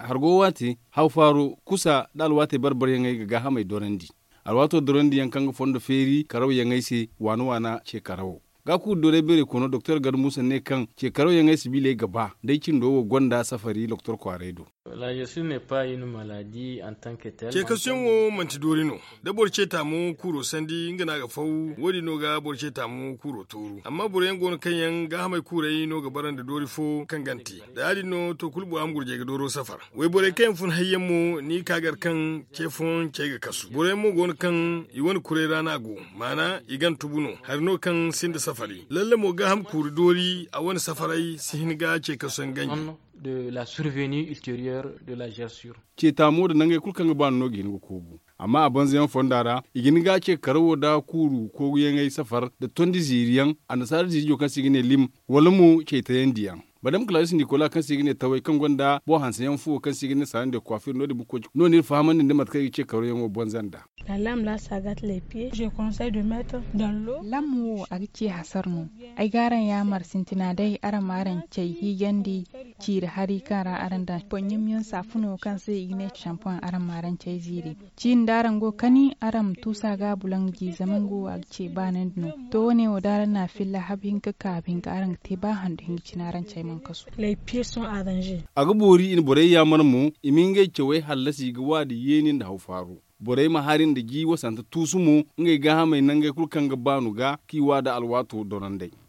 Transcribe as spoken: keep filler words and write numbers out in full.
hargo wate hau faro kusa da alwate barbar yangai ga gaha mai dorandi alwato dorandi yankan fondo feri karau yangai se wano wana ce karau ga ku dore bere kono Docteur Gadu Musa ne kan ce karau yangai sibile gaba dai kin dowo gwanda safari Docteur Kwaredo. La gestion n'est pas une maladie en tant que telle. Ke kasyon wo manti dorino da borce ta mu kuro sandi ngana ga fau wodi no ga borce ta mu kuro toru amma buren gon kanyan ga mai kurai no ga baran da dori fo kan ganti da adi no to kulbu am gurje ga doro safar wai bore kan fun hayyan mu ni kagar kan ke fun ke ga kasu buren mu gon kan i wani kure rana go mana igan tubuno har no kan sinda safari lalle mo ga ham kuri dori a wani safarai sin ga ce kason ganyi de la survenue ultérieure de la gerçure. Ce tamo da nangai kulkan ba no gin go kobu amma a banzan fondara igin ga ce karawo da kuru ko yangai safar da tondi ziriyan anasar jijo kan sigine lim walmu ce ta yandiyan Madame Clarisse Nicolas kan sigine tawai kan gwanda bo hansayan fu kan sigine saran de coiffure no de buko no ni fahaman ne matkai ce karo yango bonzanda. La lame là ça gâte les pieds. Je conseille de mettre dans l'eau. Lamu agci hasarnu. Ai garan ya mar sintina dai aramaran cai higandi ci da hari kara aranda ponyim yon safuno kan sai igne shampoo aramaran cai ziri. Cin daran go kani aram tusa ga bulang ji zaman go agci banan no. To ne wadaran na filla habin ka kabin ka aran te ba handu hin cinaran cai man kasu. Les pieds sont à danger. Agubori in bore ya marmu iminge cewe halasi ga wadi yenin da haufaru. Borai maharin da gi wasanta tusumu ngai ga mai nangai kulkan ga banu ga kiwa da alwato donandai